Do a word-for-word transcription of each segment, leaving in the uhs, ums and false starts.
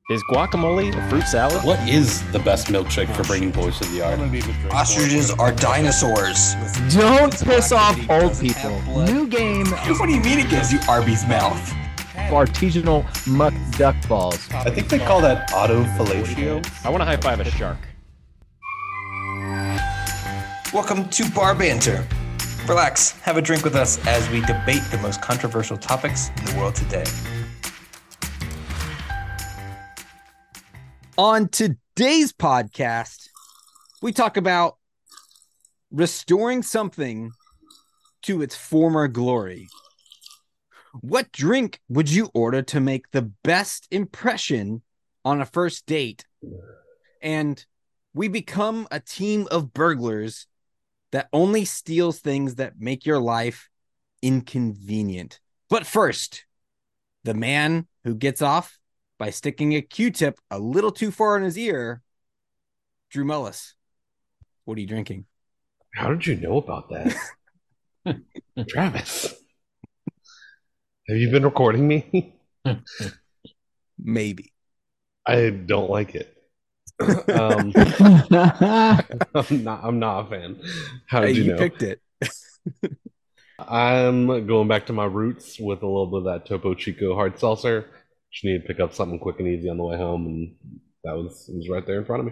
Is guacamole a fruit salad? What is the best milkshake for bringing boys to the yard? Ostriches are dinosaurs. Don't piss off old people. New game. What do you mean it gives you Arby's mouth? Artisanal muck duck balls. I think they call that autofellatio. I want to high five a shark. Welcome to Bar Banter. Relax, have a drink with us as we debate the most controversial topics in the world today. On today's podcast, we talk about restoring something to its former glory. What drink would you order to make the best impression on a first date? And we become a team of burglars that only steals things that make your life inconvenient. But first, the man who gets off by sticking a Q-tip a little too far in his ear, Drew Mullis. What are you drinking? How did you know about that? Travis, have you been recording me? Maybe. I don't like it. um, I'm not. I'm not a fan. How did Hey, you, you know? picked it. I'm going back to my roots with a little bit of that Topo Chico hard seltzer. Just need to pick up something quick and easy on the way home, and that was it was right there in front of me.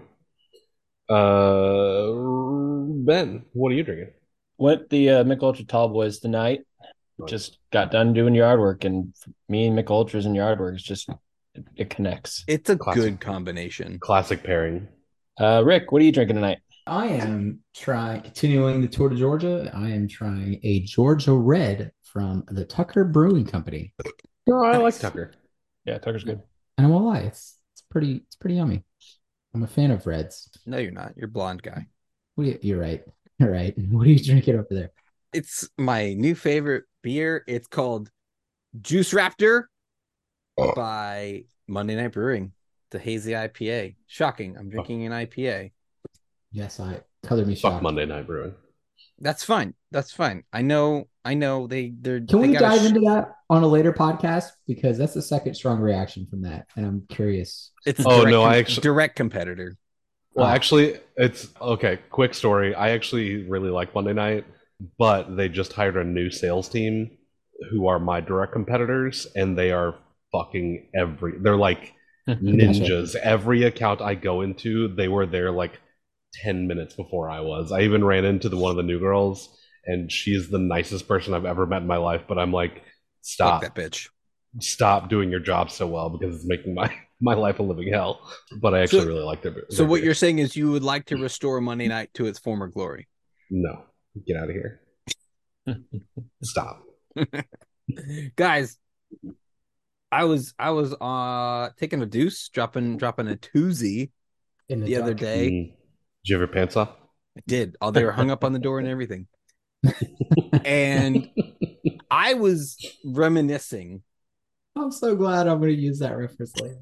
Uh, Ben, what are you drinking? Went the uh, Mick Ultra Tall Boys tonight. Nice. Just got done doing yard work, and me and Mick Ultras and yard work is just it, it connects. It's a Classic. good combination. Classic pairing. Uh, Rick, what are you drinking tonight? I am trying, continuing the tour to Georgia. I am trying a Georgia Red from the Tucker Brewing Company. Oh, I like Nice. Tucker. Yeah, Tucker's good. And I won't lie, it's it's pretty it's pretty yummy. I'm a fan of reds. No, you're not. You're a blonde guy. What do you, you're right. You're right. What are you drinking over there? It's my new favorite beer. It's called Juice Raptor by Monday Night Brewing. The hazy I P A. Shocking. I'm drinking an I P A. Yes, I color me Fuck shocked. Monday Night Brewing. That's fine. That's fine. I know. I know they. They're. Can they we gotta dive sh- into that on a later podcast? Because that's the second strong reaction from that. And I'm curious. It's a Oh, direct, no, I com- actually- direct competitor. Well, Oh. actually, it's okay. Quick story. I actually really like Monday Night, but they just hired a new sales team who are my direct competitors, and they are fucking every. They're like ninjas. Every account I go into, they were there like ten minutes before I was. I even ran into the one of the new girls, and she's the nicest person I've ever met in my life. But I'm like, stop, Fuck that bitch. stop doing your job so well because it's making my my life a living hell. But I actually So- really like their. So their what beer. you're saying is you would like to restore Monday Night to its former glory. No, get out of here. Stop. Guys, I was I was uh taking a deuce, dropping dropping a twosie In the other dark. day. Mm. Did you have your pants off? I did. Oh, they were hung up on the door and everything. And I was reminiscing. I'm so glad I'm going to use that reference later.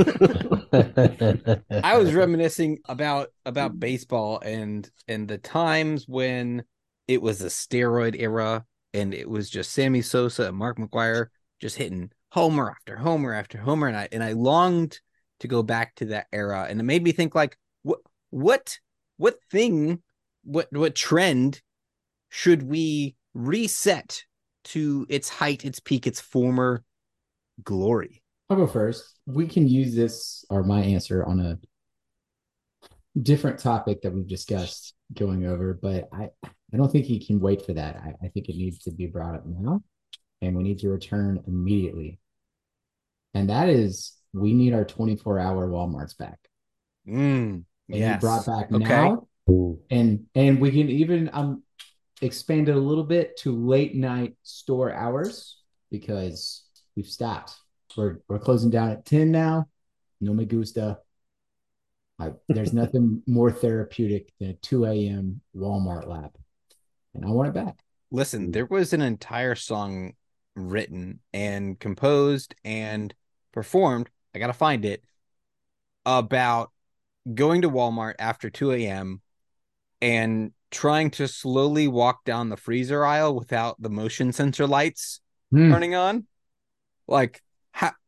I was reminiscing about about baseball and and the times when it was a steroid era and it was just Sammy Sosa and Mark McGwire just hitting homer after homer after homer, and I and I longed to go back to that era, and it made me think like what what what thing what what trend should we reset to its height, its peak, its former glory? I'll go first. We can use this or my answer on a different topic that we've discussed going over, but I, I don't think he can wait for that. I, I think it needs to be brought up now, and we need to return immediately. And that is, we need our twenty-four hour Walmarts back. Mm, They need yes. brought back Okay. now, and and we can even um expand it a little bit to late night store hours because we've stopped. We're we're closing down at ten now. No me gusta. I, there's nothing more therapeutic than a two a.m. Walmart lap, and I want it back. Listen, there was an entire song written and composed and performed. I gotta find it about going to Walmart after two a.m. and trying to slowly walk down the freezer aisle without the motion sensor lights Hmm. turning on. Like, how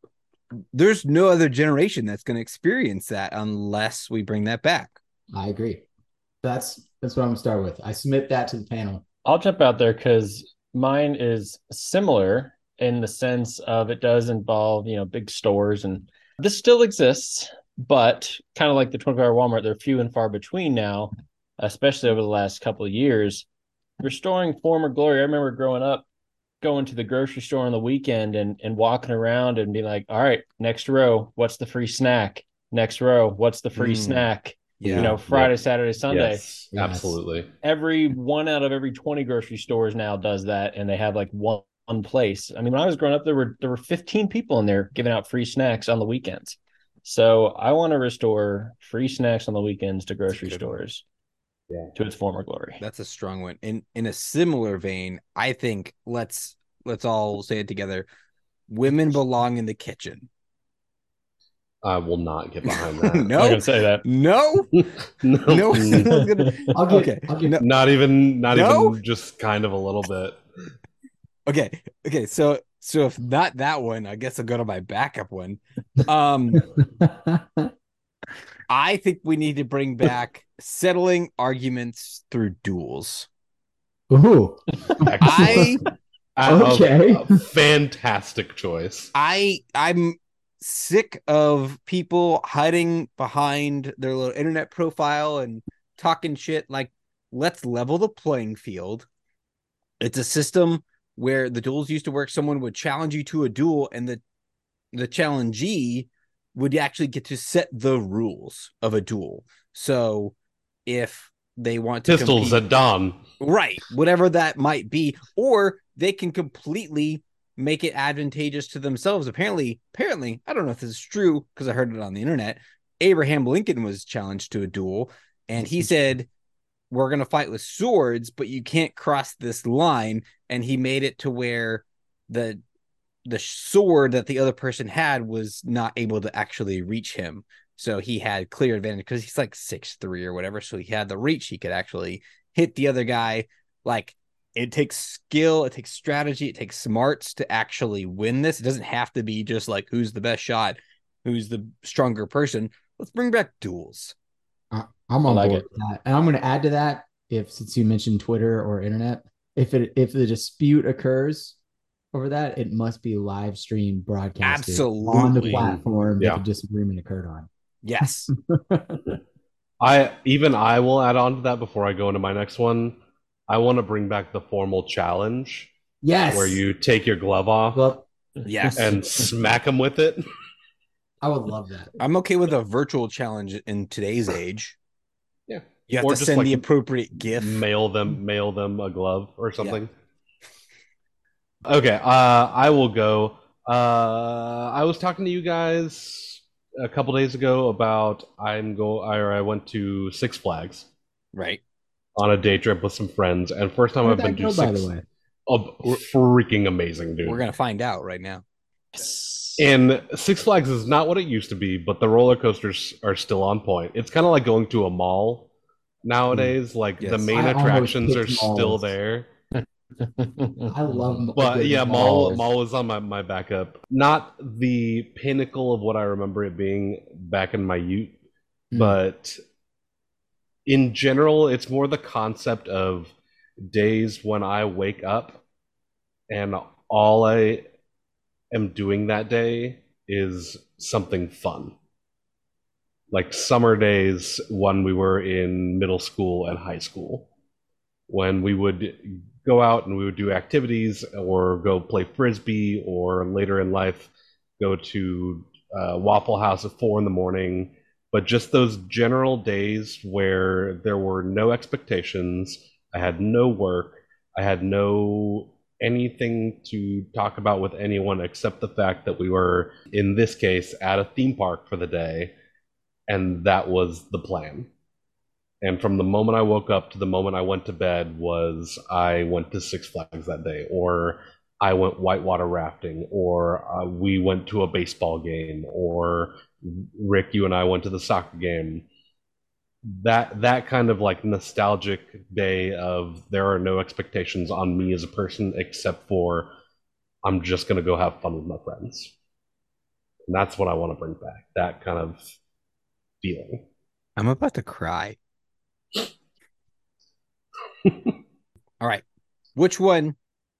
there's no other generation that's going to experience that unless we bring that back. I agree. That's that's what I'm gonna start with. I submit that to the panel. I'll jump out there because mine is similar in the sense of it does involve, you know, big stores, and this still exists, but kind of like the twenty-four hour Walmart, they're few and far between now, especially over the last couple of years. Restoring former glory. I remember growing up, going to the grocery store on the weekend and, and walking around and being like, all right, next row, what's the free snack? Next row, what's the free Mm. snack? Yeah. You know, Friday, Yep. Saturday, Sunday. Yes, Yes. absolutely. Every one out of every twenty grocery stores now does that, and they have like one, one place. I mean, when I was growing up, there were there were fifteen people in there giving out free snacks on the weekends. So I want to restore free snacks on the weekends to grocery That's a good one. stores Yeah. to its former glory. That's a strong one. In in a similar vein, I think let's let's all say it together. Women belong in the kitchen. I will not get behind that. I'm not No, gonna say that. no, no, no. one's gonna- I'll get. Okay. I'll get. No. not even, not No? even, just kind of a little bit. Okay, okay. So so if not that one, I guess I'll go to my backup one. Um, I think we need to bring back settling arguments through duels. Ooh. I Uh, Okay. a fantastic choice. I I'm sick of people hiding behind their little internet profile and talking shit. Like, let's level the playing field. It's a system where the duels used to work. Someone would challenge you to a duel, and the the challengee would actually get to set the rules of a duel. So if they want to Pistols compete- at dawn. right, whatever that might be, or they can completely make it advantageous to themselves. Apparently, apparently, I don't know if this is true because I heard it on the internet. Abraham Lincoln was challenged to a duel, and he said, "We're going to fight with swords, but you can't cross this line." And he made it to where the the sword that the other person had was not able to actually reach him. So he had clear advantage because he's like six three or whatever. So he had the reach. He could actually hit the other guy. Like, it takes skill, it takes strategy, it takes smarts to actually win this. It doesn't have to be just like who's the best shot, who's the stronger person. Let's bring back duels. I- I'm on I like board it. with that, and I'm going to add to that. If since you mentioned Twitter or internet, if it if the dispute occurs over that, it must be live stream broadcasted on the Absolutely. platform Yeah. that the disagreement occurred on. Yes. I even I will add on to that before I go into my next one. I want to bring back the formal challenge Yes. where you take your glove off Well, Yes. and smack them with it. I would love that. I'm okay with a virtual challenge in today's age. Yeah. You have Or to just, send like, the appropriate GIF. Mail them, mail them a glove or something. Okay, uh, I will go. Uh, I was talking to you guys a couple days ago about I'm go. Or I went to Six Flags Right. on a day trip with some friends, and first time How I've did been that to go, by Six. the way? Oh, freaking amazing, dude! We're going to find out right now. And Six Flags is not what it used to be, but the roller coasters are still on point. It's kind of like going to a mall nowadays. Like the Yes. main I almost attractions are picked still malls. there. I love. a But good yeah, mall mall. mall was on my, my backup. Not the pinnacle of what I remember it being back in my youth, Mm. but in general, it's more the concept of days when I wake up and all I am doing that day is something fun. Like summer days when we were in middle school and high school, when we would go out and we would do activities or go play frisbee, or later in life go to uh, Waffle House at four in the morning. But just those general days where there were no expectations, I had no work, I had no anything to talk about with anyone except the fact that we were, in this case, at a theme park for the day, and that was the plan. And from the moment I woke up to the moment I went to bed was I went to Six Flags that day, or I went whitewater rafting, or uh, we went to a baseball game, or Rick, you and I went to the soccer game. That that kind of like nostalgic day of there are no expectations on me as a person except for I'm just gonna go have fun with my friends. And that's what I want to bring back. That kind of feeling. I'm about to cry. All right. Which one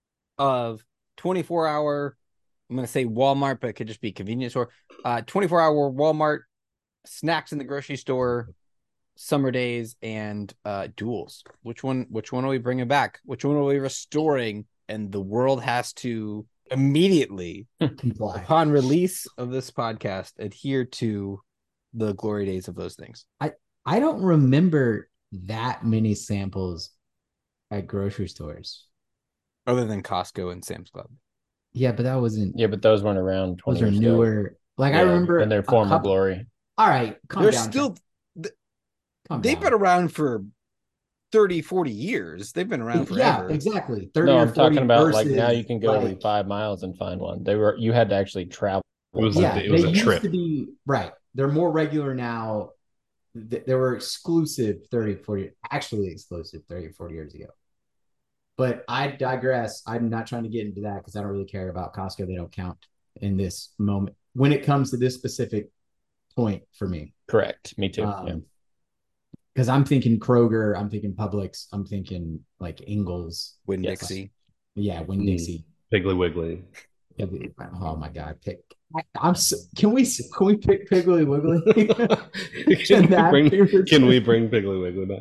of twenty-four hour, I'm going to say Walmart, but it could just be convenience store, uh, twenty-four hour Walmart, snacks in the grocery store, summer days, and uh, duels? Which one, which one are we bringing back? Which one are we restoring? And the world has to immediately, Comply. upon release of this podcast, adhere to the glory days of those things. I don't remember that many samples at grocery stores. Other than Costco and Sam's Club. Yeah, but that wasn't. Yeah, but those weren't around twenty Those are years ago. newer. Like I Yeah, remember in their a former couple- glory. All right, calm They're down. still, Calm they've down. been around for thirty, forty years. They've been around Yeah, forever. exactly. thirty No, or I'm talking forty about like versus, now you can go every like- five miles and find one. They were you had to actually travel. It was a- Yeah, it was they a used trip. to be right. They're more regular now. Th- They were exclusive thirty, forty, actually exclusive thirty, forty years ago. But I digress. I'm not trying to get into that because I don't really care about Costco. They don't count in this moment when it comes to this specific point for me. Correct. Me too. Um, yeah. Because I'm thinking Kroger, I'm thinking Publix, I'm thinking like Ingles. Winn Yes. Dixie. Yeah, Winn Mm. Dixie. Piggly Wiggly. Oh my god, pick. I'm. So, can we can we pick Piggly Wiggly? can, we That bring, favorite can we thing. bring Piggly Wiggly back?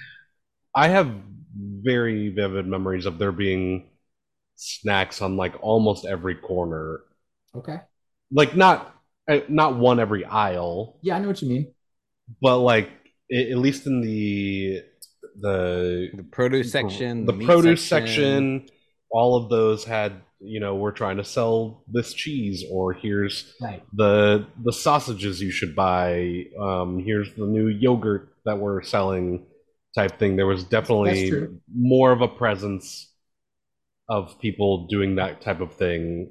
I have very vivid memories of there being snacks on like almost every corner. Okay. Like not uh, not one every aisle, Yeah, I know what you mean. but like i- at least in the the The produce section. the, meat produce section, all of those had, you know, we're trying to sell this cheese, or here's Right. the the sausages you should buy, um here's the new yogurt that we're selling, type thing. There was That's definitely true. more of a presence of people doing that type of thing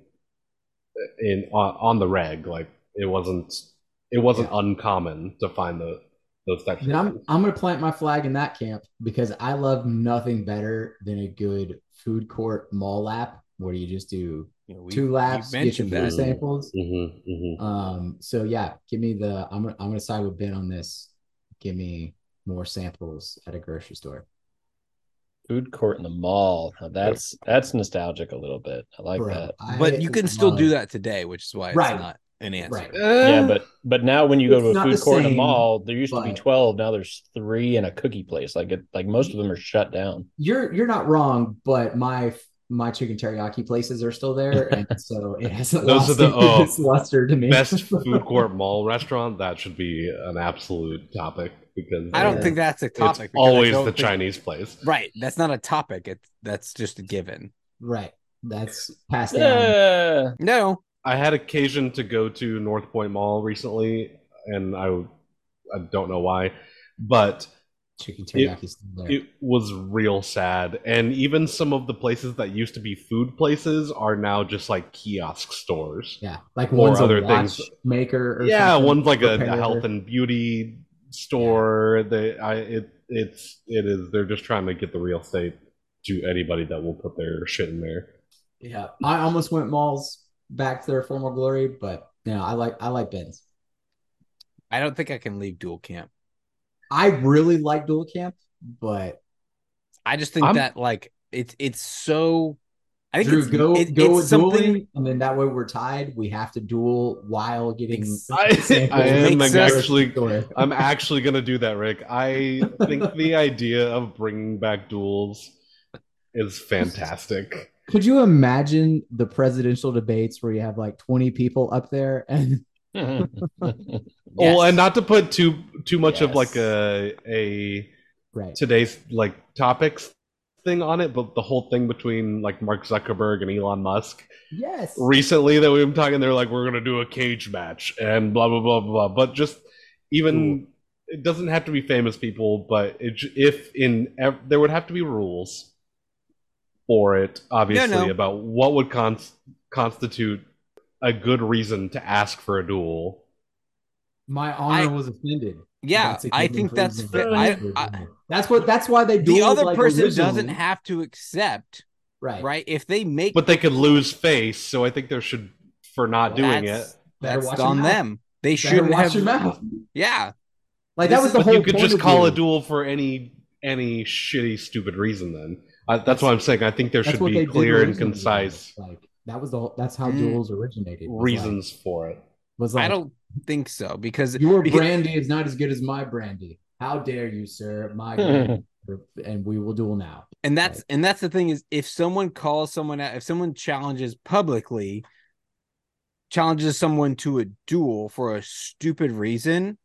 in on, on the reg. Like it wasn't it wasn't Yeah. uncommon to find the those types Then of I'm things. I'm gonna plant my flag in that camp because I love nothing better than a good food court mall lap where you just do You know, we- two laps, you get your mentioned food that. samples. Mhm, mhm. Um, so yeah, give me the I'm gonna I'm gonna side with Ben on this. Give me more samples at a grocery store. Food court in the mall. Now that's that's nostalgic a little bit. I like Bro, that. I But you can still do love- that today, which is why it's Right. not an answer. Right. Yeah, but but now when you go It's to a not food the court in a same, mall, there used to be but- twelve. Now there's three and a cookie place. Like it, like most of them are shut down. You're you're not wrong, but my my chicken teriyaki places are still there, and so it hasn't Those lost are the, any of oh, its luster to me. Best food court mall restaurant, that should be an absolute topic because I don't Yeah. think that's a it's topic. because I always don't the think- Chinese place. Right. That's not a topic. It's that's just a given. Right. That's passed down. Yeah. No. I had occasion to go to North Point Mall recently, and I I don't know why, but Chicken teriyaki still there. it was real sad. And even some of the places that used to be food places are now just like kiosk stores. Yeah, like Or one's other a watch things. maker. Or Yeah, something, one's like a, a repair. health and beauty store. They, I, it, it's, it is. They're just trying to get the real estate to anybody that will put their shit in there. Yeah, I almost went malls back to their former glory, but no, I like I like Ben's. I don't think I can leave dual camp. I really like Dual Camp, but I just think I'm- that like it's it's so I think Drew, it's, go it- go it's with something dueling, and then that way we're tied. We have to duel while getting. Ex- I, samples. I am Makes sense. actually, Story. I'm actually gonna do that, Rick. I think the idea of bringing back duels is fantastic. Could you imagine the presidential debates where you have like twenty people up there and Well, and not to put too too much of Yes. like a a right? today's like topics thing on it, but the whole thing between like Mark Zuckerberg and Elon Musk Yes. recently that we've been talking, they're like, we're gonna do a cage match and blah blah blah blah. But just even it doesn't have to be famous people, but it, j- if in ev- there would have to be rules for it, obviously, no. about what would cons- constitute a good reason to ask for a duel. My honor I- was offended. yeah, That's a I given think for that's example. fair. I, I, That's what. That's why they the dueled, other like, person originally. doesn't have to accept, right. right? If they make But they could lose face, so I think there should, for not doing it. that's- Better That's watch your on mouth. them. They Better shouldn't watch have. your mouth. Yeah, Like This that was is- the But whole you could point just of call a duels. duel for any any shitty, stupid reason. Then I, that's, That's- what I'm saying. I think there That's should what they be did clear and originally, concise though. Like that was the whole, that's how Mm. duels originated. was reasons for it. Like, was like I don't think so because your because- brandy is not as good as my brandy. How dare you, sir? My brandy, and we will duel now. and that's Like- and that's the thing is if someone calls someone out, if someone challenges publicly, challenges someone to a duel for a stupid reason,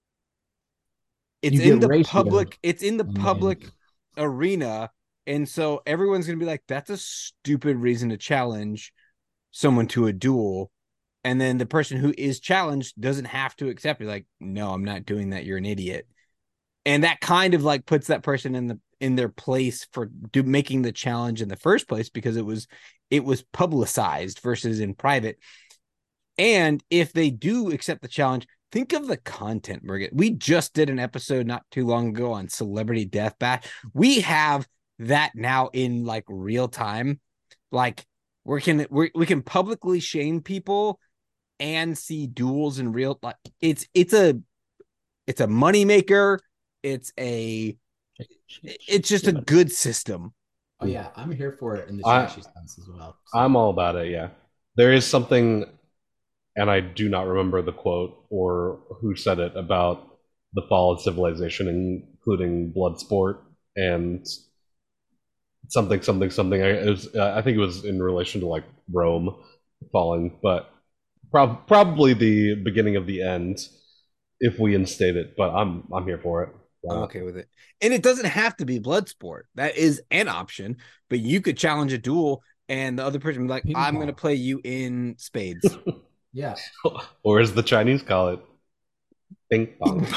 it's You in get the ratioed, public. It's in the and then- public arena, and so everyone's gonna be like, "That's a stupid reason to challenge someone to a duel." And then the person who is challenged doesn't have to accept it. Like, no, I'm not doing that. You're an idiot. And that kind of like puts that person in the in their place for do, making the challenge in the first place because it was it was publicized versus in private. And if they do accept the challenge, think of the content we're getting. We just did an episode not too long ago on Celebrity Deathmatch. We have that now in like real time. Like we can we we can publicly shame people and see duels in real like it's it's a it's a moneymaker. It's a it's just a good system. Oh yeah, I'm here for it in the I- trashy sense as well. So- I'm all about it. Yeah, there is something, and I do not remember the quote or who said it about the fall of civilization, including Bloodsport and something, something, something. I, it was, uh, I think it was in relation to like Rome falling, but prob- probably the beginning of the end if we instate it. But I'm I'm here for it. Why I'm not? okay with it. And it doesn't have to be blood sport. That is an option, but you could challenge a duel and the other person be like, Ping I'm pong. going to play you in spades. yeah, Or as the Chinese call it, ping pong.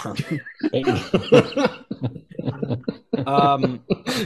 um,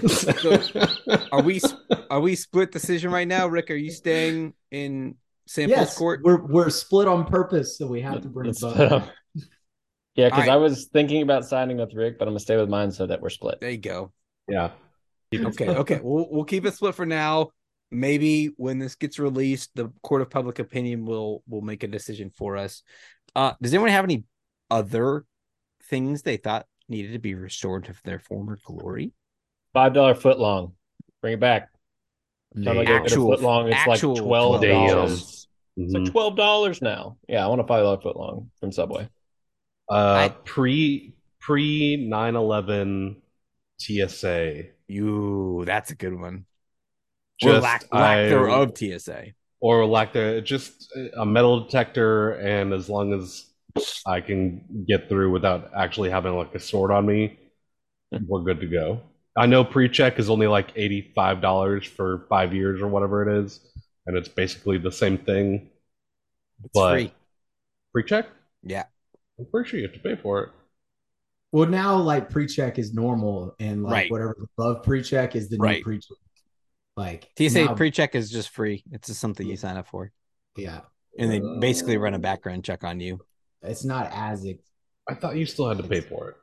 are we are we split decision right now? Rick, are you staying in Samples yes, Court? we're we're split on purpose, so we have to bring Let's both. split up. Yeah, because All right. I was thinking about signing with Rick, but I'm gonna stay with mine so that we're split. There you go. Yeah. Okay, okay. We'll we'll keep it split for now. Maybe when this gets released, the court of public opinion will will make a decision for us. Uh, does anyone have any other things they thought needed to be restored to their former glory? Five dollar foot long. Bring it back. Time I go get a Actual- foot long, it's like actual twelve dollars. Damn. It's like twelve dollars now. Yeah, I want a five dollar foot long from Subway. Uh, I- pre pre nine eleven T S A. You, that's a good one. Or Just lack, lack I- thereof T S A. or like the just a metal detector, and as long as I can get through without actually having like a sword on me, we're good to go. I know pre-check is only like eighty-five dollars for five years or whatever it is, and it's basically the same thing. It's but free. pre-check, Yeah. I'm pretty sure you have to pay for it. Well, now like pre-check is normal, and like Right. whatever's above pre-check is the new Right. pre-check. Like T S A now- pre-check is just free. It's just something you sign up for. yeah, And they basically run a background check on you. it's not as ex- I thought you still had to pay for it.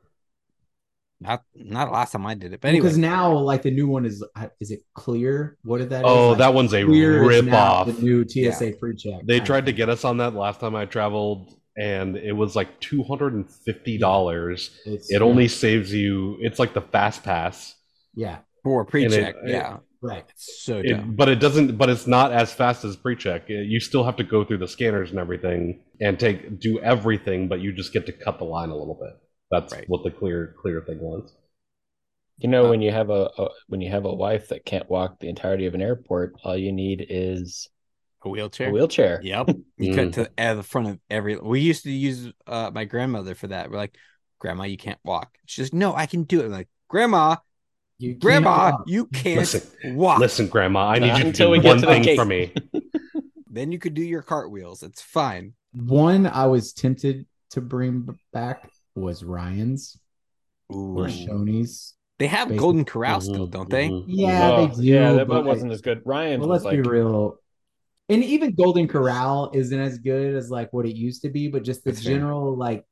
Not not last time I did it. But anyway. because now like the new one is is it clear? What did that? Oh, is? Like, that one's a Clear is rip now off. The new T S A pre-check. They kind tried of to thing. get us on that last time I traveled, and it was like two hundred and fifty dollars. It's, It only saves you. It's like the fast pass, yeah, For a pre-check, it- yeah. right. It's so It- dumb. but it doesn't. But it's not as fast as pre-check. It- You still have to go through the scanners and everything, and take do everything. But you just get to cut the line a little bit. That's Right. what the clear clear thing was. You know, Uh, when you have a, a when you have a wife that can't walk the entirety of an airport, all you need is A wheelchair. a wheelchair. Yep. You cut to at the front of every. We used to use uh, my grandmother for that. We're like, Grandma, you can't walk. She's like, No, I can do it. I'm like, Grandma, You can't Grandma, walk. you can't Listen, walk. Listen, Grandma, I need Not you to until do we get one to the thing gate. for me. Then you could do your cartwheels. It's fine. One I was tempted to bring back was Ryan's or Ooh. Shoney's. They have Basically- Golden Corral still, Mhm, don't they? mhm. Yeah, Oh, they do. yeah, that, but that wasn't like, as good. Ryan's well, was let's like be real. And even Golden Corral isn't as good as like what it used to be, but just the That's fair. general like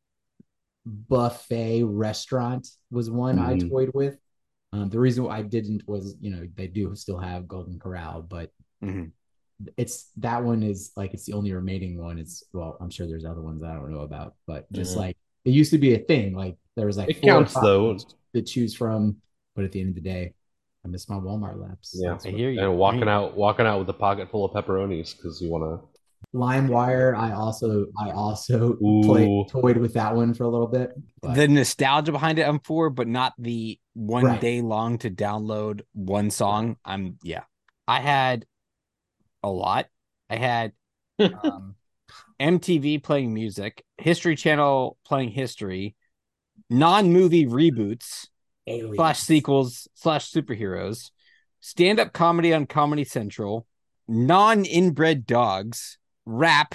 buffet restaurant was one I Mhm. toyed with. Um, the reason why I didn't was, you know, they do still have Golden Corral, but Mhm. it's that one is like it's the only remaining one. It's well, I'm sure there's other ones I don't know about, but just Mhm. like it used to be a thing. Like there was like It four or counts, five though. to choose from, but at the end of the day, I miss my Walmart laps. Yeah. That's I what- hear you. And walking I- out, walking out with a pocket full of pepperonis because you want LimeWire. I also I also Ooh. played toyed with that one for a little bit. But The nostalgia behind it, I'm for, but not the one Right. day long to download one song. I'm yeah. I had a lot. I had um, M T V playing music, History Channel playing history, non-movie reboots aliens. slash sequels slash superheroes, stand-up comedy on Comedy Central, non-inbred dogs, rap,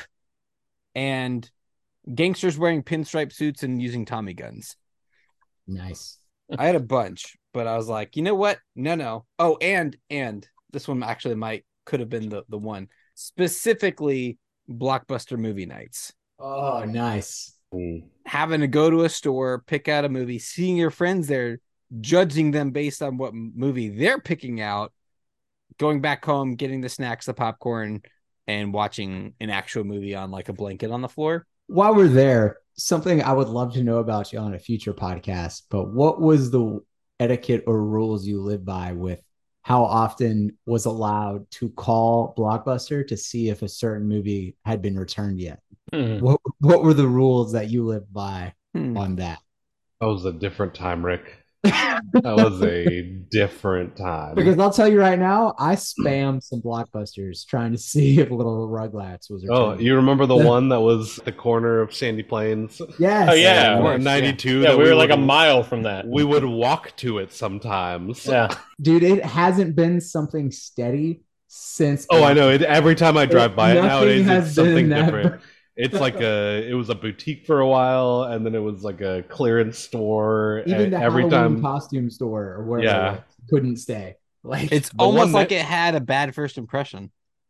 and gangsters wearing pinstripe suits and using Tommy guns. Nice. I had a bunch, but I was like, you know what? No, no. Oh, and and this one actually might could have been the the one. Specifically blockbuster movie nights. Oh, nice. to. Having to go to a store, pick out a movie, seeing your friends there, judging them based on what movie they're picking out, going back home, getting the snacks, the popcorn, and watching an actual movie on like a blanket on the floor. While we're there, something I would love to know about you on a future podcast, but what was the etiquette or rules you live by with how often was allowed to call Blockbuster to see if a certain movie had been returned yet? Hmm. What what were the rules that you lived by Hmm. on that? That was a different time, Rick. That was a different time. Because I'll tell you right now, I spammed some Blockbusters trying to see if Little Rugrats was Oh, returned. you remember the one that was at the corner of Sandy Plains? Yes. Oh, yeah, Uh, of course, ninety-two. Yeah, that we were like a would- mile from that. We would walk to it sometimes. Yeah. Dude, it hasn't been something steady since. Oh, I know. It, every time I drive by it Nothing nowadays, has it's something been that- different. It's like a. It was a boutique for a while, and then it was like a clearance store. Even and the every Halloween time, costume store or wherever Yeah. it was, couldn't stay. Like It's The almost one like that- it had a bad first impression.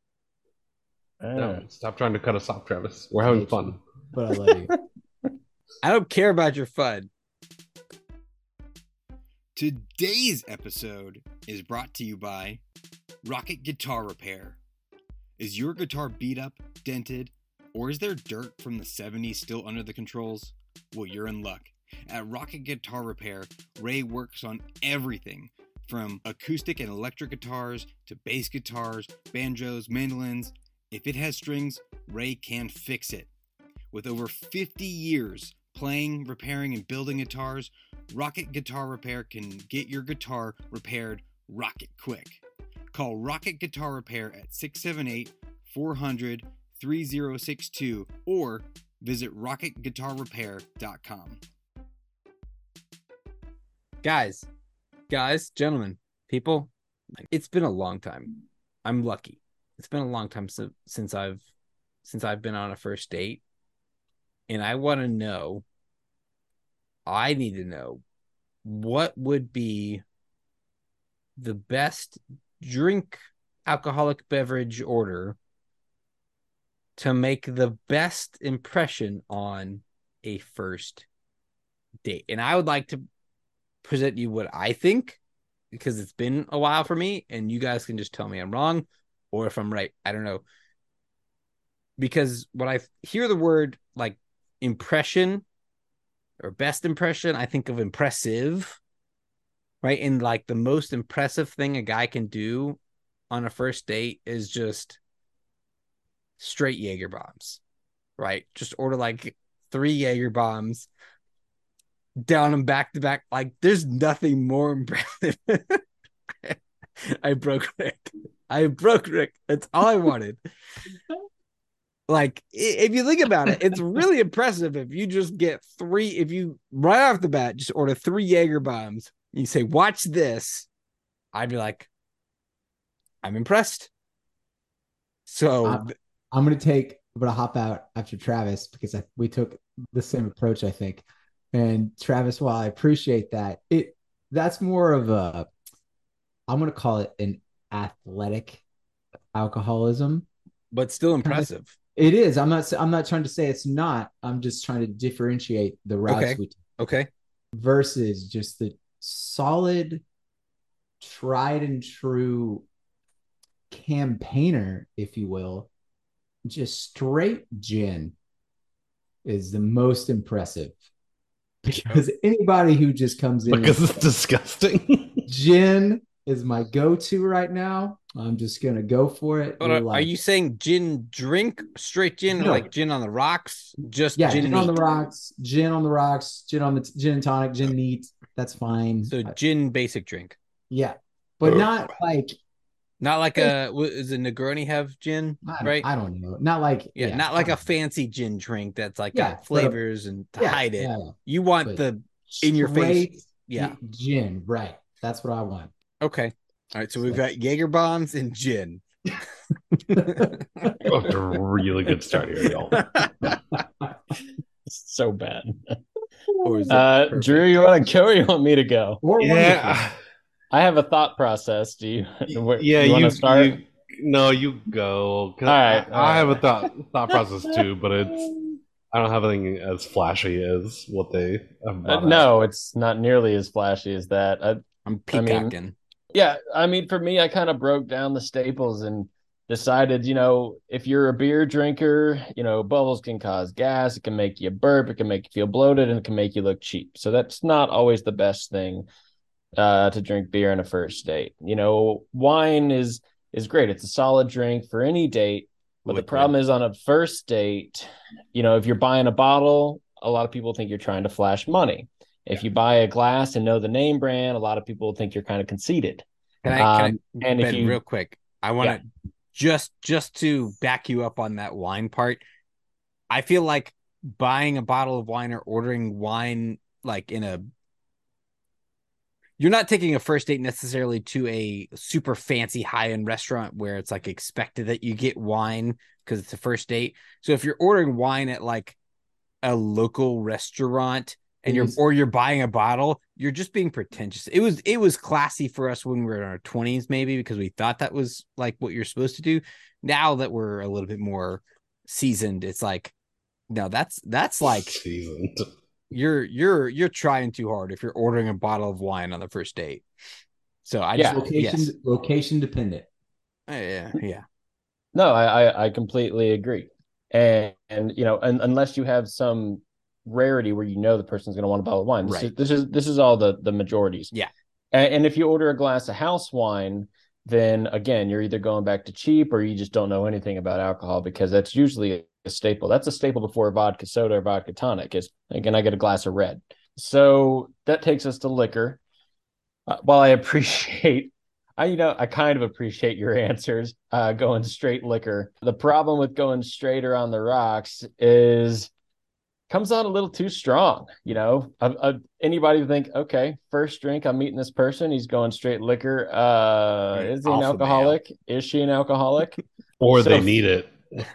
no, stop trying to cut us off, Travis. We're having fun. But I love you. I don't care about your fun. Today's episode is brought to you by Rocket Guitar Repair. Is your guitar beat up, dented, or is there dirt from the seventies still under the controls? Well, you're in luck. At Rocket Guitar Repair, Ray works on everything from acoustic and electric guitars to bass guitars, banjos, mandolins. If it has strings, Ray can fix it. With over fifty years playing, repairing, and building guitars, Rocket Guitar Repair can get your guitar repaired rocket quick. Call Rocket Guitar Repair at six seven eight, four hundred, three zero six two or visit rocket guitar repair dot com. Guys, guys, gentlemen, people, it's been a long time. I'm lucky. It's been a long time since since I've since I've been on a first date. And I want to know, I need to know, what would be the best drink alcoholic beverage order to make the best impression on a first date. And I would like to present you what I think, because it's been a while for me, and you guys can just tell me I'm wrong or if I'm right. I don't know. Because when I hear the word like impression or best impression, I think of impressive, right? And like the most impressive thing a guy can do on a first date is just straight Jaeger bombs, right? Just order like three Jaeger bombs, down them back to back. Like there's nothing more impressive. I broke Rick. I broke Rick. That's all I wanted. Like, if you think about it, it's really impressive if you just get three, if you right off the bat just order three Jaeger bombs, you say, watch this. I'd be like, I'm impressed. So I'm, I'm gonna take I'm gonna hop out after Travis because I, we took the same approach, I think. And Travis, while I appreciate that, it that's more of a I'm gonna call it an athletic alcoholism. but still impressive. It is. I'm not. I'm not trying to say it's not. I'm just trying to differentiate the routes Okay. we take Okay. versus just the solid, tried and true campaigner, if you will, just straight gin is the most impressive. Because anybody who just comes in because it's disgusting. Gin is my go-to right now. I'm just gonna go for it. But are, like, are you saying gin drink, straight gin, no. or like gin on the rocks? Just yeah, gin, gin on the rocks, gin on the rocks, gin on the gin and tonic, gin neat. That's fine. So gin basic drink. Yeah, but not like not like a is a Negroni have gin, I right? I don't know. Not like yeah, yeah not like a fancy gin drink that's like yeah, got flavors a, and to yeah, hide it. Yeah, yeah. You want but the in your face, yeah, gin, right? That's what I want. Okay, all right. So we've got Jaeger bombs and gin. Off to a really good start here, y'all. So bad. Uh, Drew, you want to go or you want me to go? Or yeah. I have a thought process. Do you? Where, yeah, you want you to start? You, no, you go. All right. I, I have a thought thought process too, but it's I don't have anything as flashy as what they. Uh, no, it's not nearly as flashy as that. I, I'm peacocking. I mean, yeah, I mean, for me, I kind of broke down the staples and decided, you know, if you're a beer drinker, you know, bubbles can cause gas. It can make you burp. It can make you feel bloated, and it can make you look cheap. So that's not always the best thing uh, to drink beer on a first date. You know, wine is is great. It's a solid drink for any date. But Liquid. The problem is on a first date, you know, if you're buying a bottle, a lot of people think you're trying to flash money. If yeah. you buy a glass and know the name brand, a lot of people think you're kind of conceited. Can I, um, can I and Ben, if you real quick, I want to yeah. just just to back you up on that wine part. I feel like buying a bottle of wine or ordering wine like in a you're not taking a first date necessarily to a super fancy high-end restaurant where it's like expected that you get wine because it's a first date. So if you're ordering wine at like a local restaurant and you're or you're buying a bottle, you're just being pretentious. It was it was classy for us when we were in our twenties, maybe because we thought that was like what you're supposed to do. Now that we're a little bit more seasoned, it's like, no, that's that's like seasoned. You're you're you're trying too hard if you're ordering a bottle of wine on the first date. So I yeah, just location yes. location dependent. Uh, yeah, yeah. No, I, I I completely agree. And and you know, and, unless you have some rarity where you know the person's going to want a bottle of wine, this right. is this is this is all the the majorities. Yeah. And, and if you order a glass of house wine, then again, you're either going back to cheap or you just don't know anything about alcohol, because that's usually a staple. That's a staple before vodka soda or vodka tonic is, again, I get a glass of red. So that takes us to liquor. Uh, while I appreciate, I, you know, I kind of appreciate your answers uh, going straight liquor. The problem with going straight or on the rocks is comes out a little too strong. You know, uh, uh, anybody would think, okay, first drink, I'm meeting this person. He's going straight liquor. Uh, is he an alcoholic? Male. Is she an alcoholic? Or so, they need it.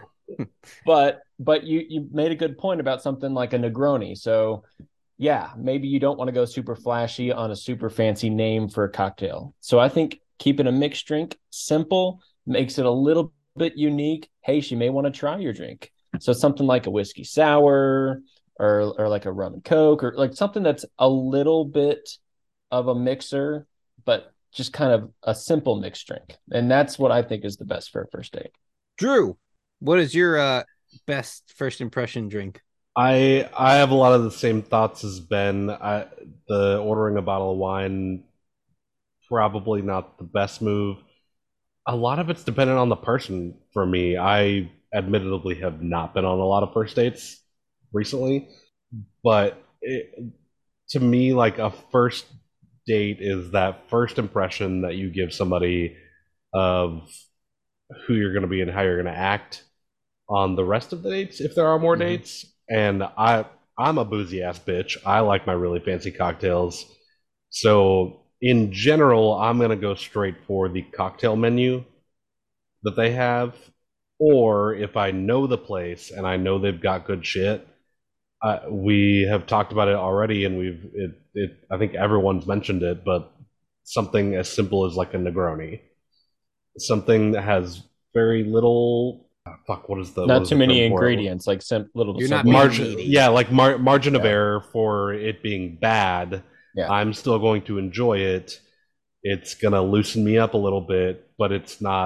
but but you you made a good point about something like a Negroni. So yeah, maybe you don't want to go super flashy on a super fancy name for a cocktail. So I think keeping a mixed drink simple makes it a little bit unique. Hey, she may want to try your drink. So something like a whiskey sour or or like a rum and coke, or like something that's a little bit of a mixer, but just kind of a simple mixed drink. And that's what I think is the best for a first date. Drew, what is your uh, best first impression drink? I I have a lot of the same thoughts as Ben. I, the ordering a bottle of wine, probably not the best move. A lot of it's dependent on the person for me. I admittedly have not been on a lot of first dates recently, but it, to me, like a first date is that first impression that you give somebody of who you're going to be and how you're going to act on the rest of the dates, if there are more mm-hmm. dates. And I, I'm a boozy ass bitch. I like my really fancy cocktails. So in general, I'm going to go straight for the cocktail menu that they have. Or if I know the place and I know they've got good shit, uh, we have talked about it already, and we've it, it. I think everyone's mentioned it, but something as simple as like a Negroni, something that has very little. Oh, fuck, what is the not is too the many ingredients, like sim- little. You're not margin, yeah, like mar- margin yeah. of error for it being bad. Yeah. I'm still going to enjoy it. It's gonna loosen me up a little bit, but it's not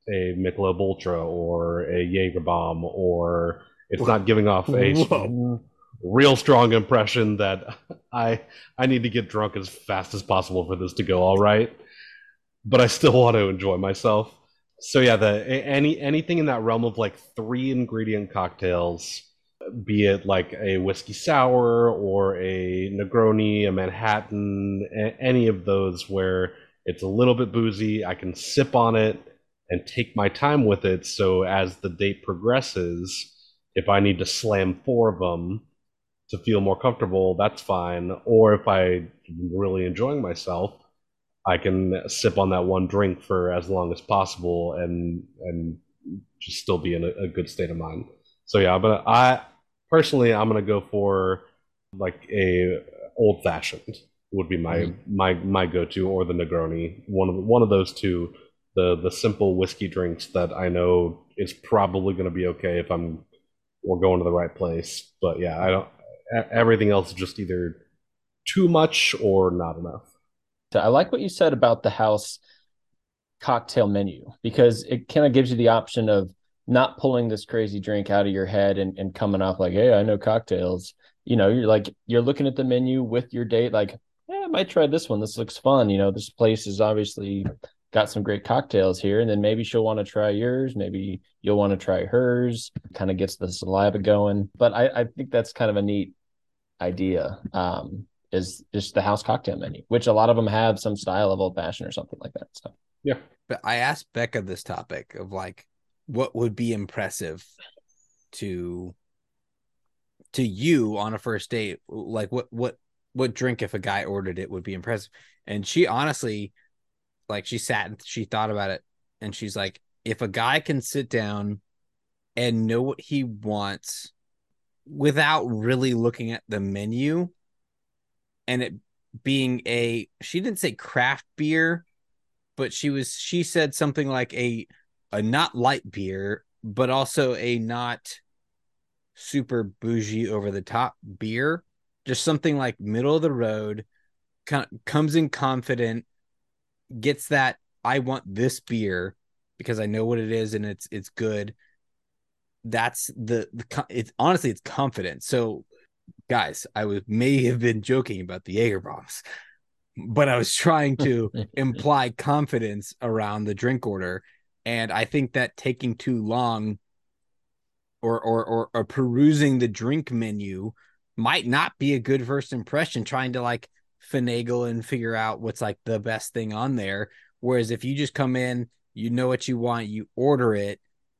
a Michelob Ultra or a Jaeger bomb, or it's not giving off a Whoa. real strong impression that I I need to get drunk as fast as possible for this to go all right. But I still want to enjoy myself. So yeah, the any anything in that realm of like three ingredient cocktails, be it like a whiskey sour or a Negroni, a Manhattan, a- any of those where it's a little bit boozy, I can sip on it and take my time with it. So as the date progresses, if I need to slam four of them to feel more comfortable, that's fine. Or if I'm really enjoying myself, I can sip on that one drink for as long as possible and and just still be in a, a good state of mind. So yeah, but I personally I'm gonna go for like a old fashioned would be my Mm-hmm. my my go to, or the Negroni. One of the, one of those two, the the simple whiskey drinks that I know is probably gonna be okay if I'm we're going to the right place. But yeah, I don't. Everything else is just either too much or not enough. So I like what you said about the house cocktail menu, because it kind of gives you the option of not pulling this crazy drink out of your head and, and coming off like, hey, I know cocktails. You know, you're like, you're looking at the menu with your date, like, yeah, I might try this one. This looks fun. You know, this place is obviously got some great cocktails here. And then maybe she'll want to try yours. Maybe you'll want to try hers. Kind of gets the saliva going. But I, I think that's kind of a neat idea. Um, is just the house cocktail menu, which a lot of them have some style of old fashioned or something like that. So yeah. But I asked Becca this topic of like, what would be impressive to to you on a first date? Like what what what drink, if a guy ordered it, would be impressive? And she honestly, like, she sat and she thought about it, and she's like, if a guy can sit down and know what he wants without really looking at the menu, and it being a, she didn't say craft beer, but she was, she said something like a, a not light beer, but also a not super bougie over the top beer, just something like middle of the road, comes in confident, gets that, I want this beer because I know what it is and it's, it's good. That's the, the it's honestly, it's confident. So guys, I was may have been joking about the Jaeger bombs, but I was trying to imply confidence around the drink order. And I think that taking too long or, or, or, or perusing the drink menu might not be a good first impression, trying to like finagle and figure out what's like the best thing on there. Whereas if you just come in, you know what you want, you order it,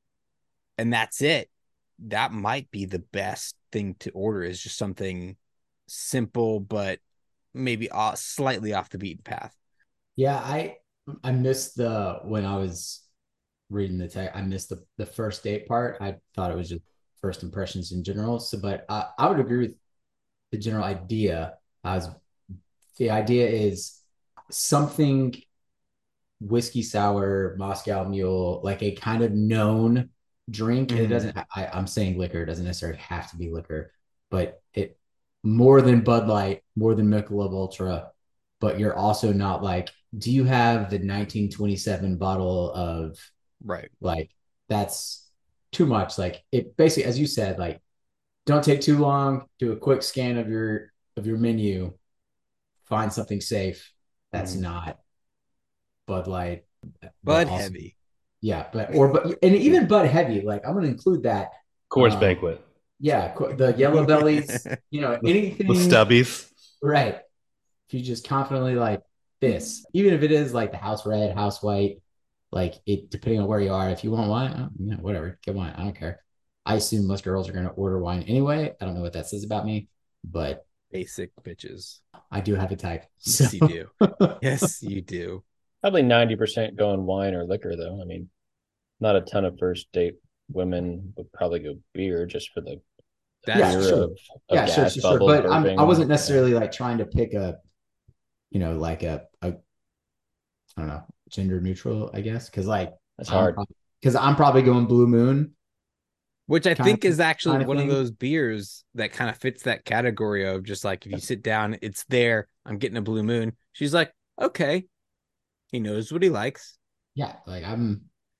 and that's it, that might be the best thing to order, is just something simple, but maybe off, slightly off the beaten path. Yeah, I I missed the when I was reading the text. I missed the the first date part. I thought it was just first impressions in general. So, but I, I would agree with the general idea. As the idea is something whiskey sour, Moscow Mule, like a kind of known drink. Mm-hmm. It doesn't. I, I'm saying liquor. It doesn't necessarily have to be liquor, but it more than Bud Light, more than Michelob Ultra. But you're also not like, do you have the nineteen twenty-seven bottle of, right? Like, that's too much. Like, it basically, as you said, like, don't take too long. Do a quick scan of your of your menu. Find something safe that's mm. not Bud Light, Bud also, Heavy. Yeah, but or but and even Bud Heavy. Like, I'm going to include that. Coors um, Banquet. Yeah, the Yellow Bellies. You know, anything. The Stubbies. Right. If you just confidently like this, even if it is like the house red, house white, like it, depending on where you are, if you want wine, oh, yeah, whatever, get wine. I don't care. I assume most girls are going to order wine anyway. I don't know what that says about me, but basic bitches. I do have a type. So. Yes, you do. Yes, you do. Probably ninety percent going wine or liquor, though. I mean, not a ton of first date women would probably go beer just for the That's yeah, sure. Of, of yeah, sure, sure, sure. But I'm, I wasn't necessarily yeah. like trying to pick a, you know, like a, a, I don't know, gender neutral, I guess, because like that's I'm hard. Because I'm probably going Blue Moon, which I think of, is actually one thing. Of those beers that kind of fits that category of just like if you sit down, it's there. I'm getting a Blue Moon. She's like, okay, he knows what he likes. Yeah, like I'm.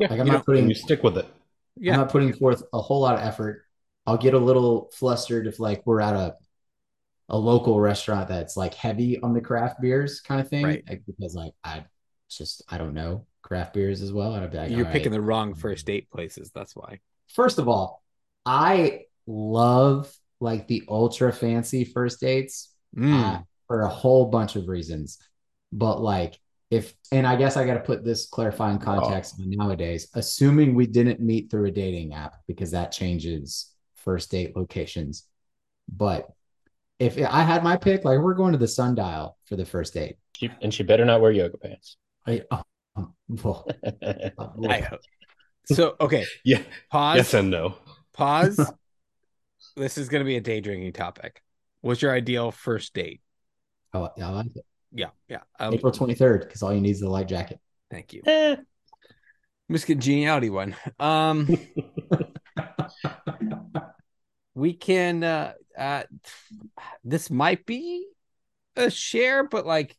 Like I'm You not know, And putting you stick with it. I'm yeah, not putting forth a whole lot of effort. I'll get a little flustered if like we're at a a local restaurant that's like heavy on the craft beers kind of thing, right. like, because like I just I don't know craft beers as well, and I'd be like, all You're picking right. the wrong first date places. That's why. First of all, I love like the ultra fancy first dates uh, Mm. for a whole bunch of reasons. But like, if, and I guess I got to put this clarifying context on nowadays, assuming we didn't meet through a dating app, because that changes first date locations. But if I had my pick, like we're going to the Sundial for the first date. She, and she better not wear yoga pants. I, oh, well, I hope. So okay, Yeah. pause. Yes and no. Pause. This is going to be a day drinking topic. What's your ideal first date? oh, I like it. Yeah, yeah. Um, April twenty-third, because all you need is a light jacket. thank you. Eh, Miss Congeniality one. Um, we can. Uh, uh, this might be a share, but like,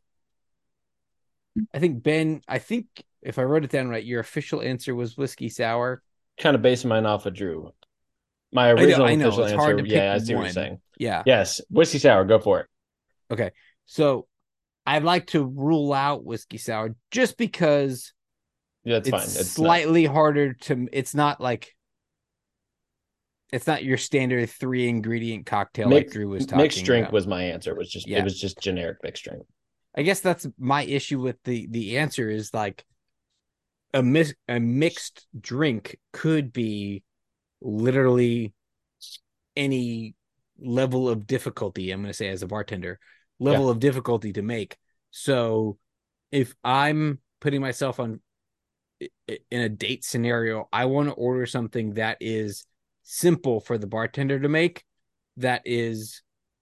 I think Ben. I think if I wrote it down right, your official answer was whiskey sour. kind of basing mine off of Drew. My know, original I know, official it's answer, hard to yeah, pick I see what one. you're saying. Yeah. Yes, whiskey sour, go for it. Okay. So I'd like to rule out whiskey sour just because Yeah, that's it's, fine. It's slightly harder to. It's not like. It's not your standard three ingredient cocktail not, like mixed, Drew was talking mixed drink about. was my answer. It was just Yeah. it was just generic mixed drink. I guess that's my issue with the the answer is like a mis- a mixed drink could be literally any level of difficulty. I'm going to say as a bartender, level Yeah. of difficulty to make. So if I'm putting myself on in a date scenario, I want to order something that is simple for the bartender to make, that is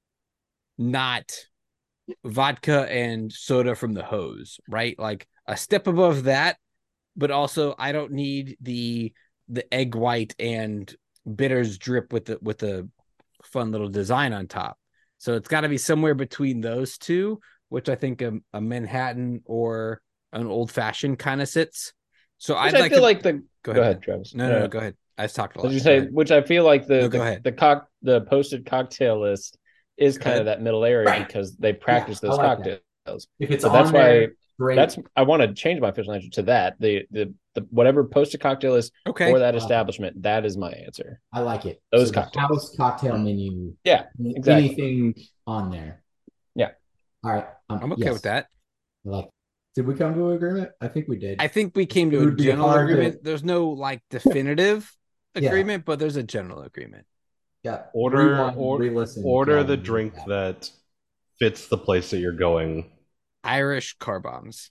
not vodka and soda from the hose, right? Like a step above that, but also I don't need the the egg white and bitters drip with the with the fun little design on top. So it's got to be somewhere between those two, which I think a, a Manhattan or an old fashioned kind of sits. So Which I'd I like feel to like the go go ahead, ahead, Travis. no, no, no, go ahead. I just talked a lot. As you Go say, ahead. which I feel like the No, go the, ahead. the cock the posted cocktail list is Go kind of ahead. that middle area Right. because they practice Yeah, I those like that. cocktails. If it's So on that's why there, great. that's I want to change my official answer to that. The the the whatever posted cocktail is Okay. for that I like it. establishment, that is my answer. I like it. Those so the cocktails. house cocktail menu. Yeah, exactly. Anything on there. Yeah. All right. Um, I'm okay yes. with that. I like. Did we come to an agreement? I think we did. I think we came It to a would be general hard to- agreement. There's no like definitive Yeah. agreement, but there's a general agreement. yeah. Order Rewind, or, re-listen, order try the and do drink that. that fits the place that you're going. Irish car bombs.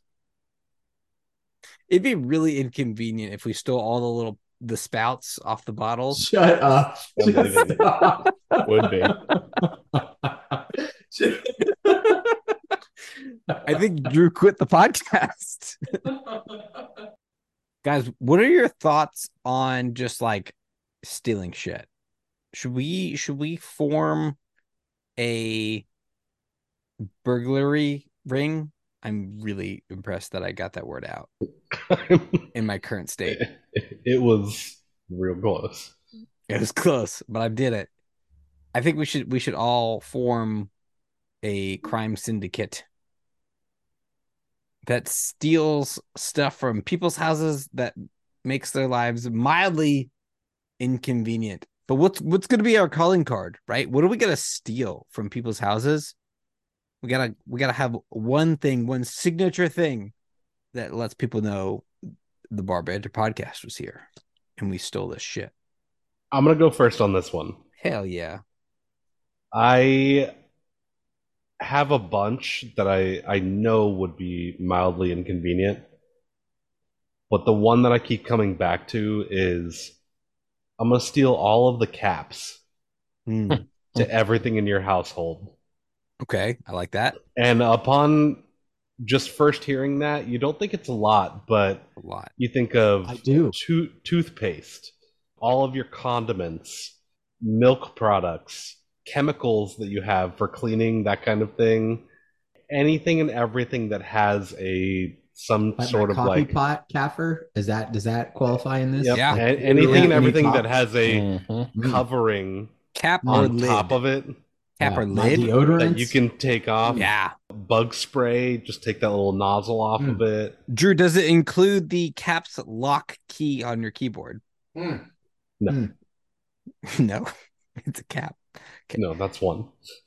It'd be really inconvenient if we stole all the little the spouts off the bottles. Shut up. Would Just be. stop. Would be. I think Drew quit the podcast. Guys, what are your thoughts on just like stealing shit? Should we should we form a burglary ring? I'm really impressed that I got that word out in my current state. It was real close. It was close, but I did it. I think we should we should all form a crime syndicate that steals stuff from people's houses that makes their lives mildly inconvenient. But what's what's going to be our calling card, right? What are we going to steal from people's houses? We gotta we gotta have one thing, one signature thing that lets people know the Bar Banter podcast was here and we stole this shit. I'm gonna go first on this one. Hell yeah. I have a bunch that I, I know would be mildly inconvenient. But the one that I keep coming back to is I'm going to steal all of the caps Mm. to everything in your household. Okay, I like that And upon just first hearing that, you don't think it's a lot, but a lot. you think of I do. to- toothpaste, all of your condiments, milk products, chemicals that you have for cleaning, that kind of thing. Anything and everything that has a some Like sort my of coffee like pot kaffir. Is that does that qualify in this? yep, Yeah. a- Like, anything literally and any everything top- that has a Mhm. Mm. covering Cap or on lid. top of it Cap Yeah, or my lid. deodorant that you can take off. Yeah. Bug spray, just take that little nozzle off Mm. of it. Drew, does it include the caps lock key on your keyboard? Mm. No. Mm. No, it's a cap. Okay. No, that's one.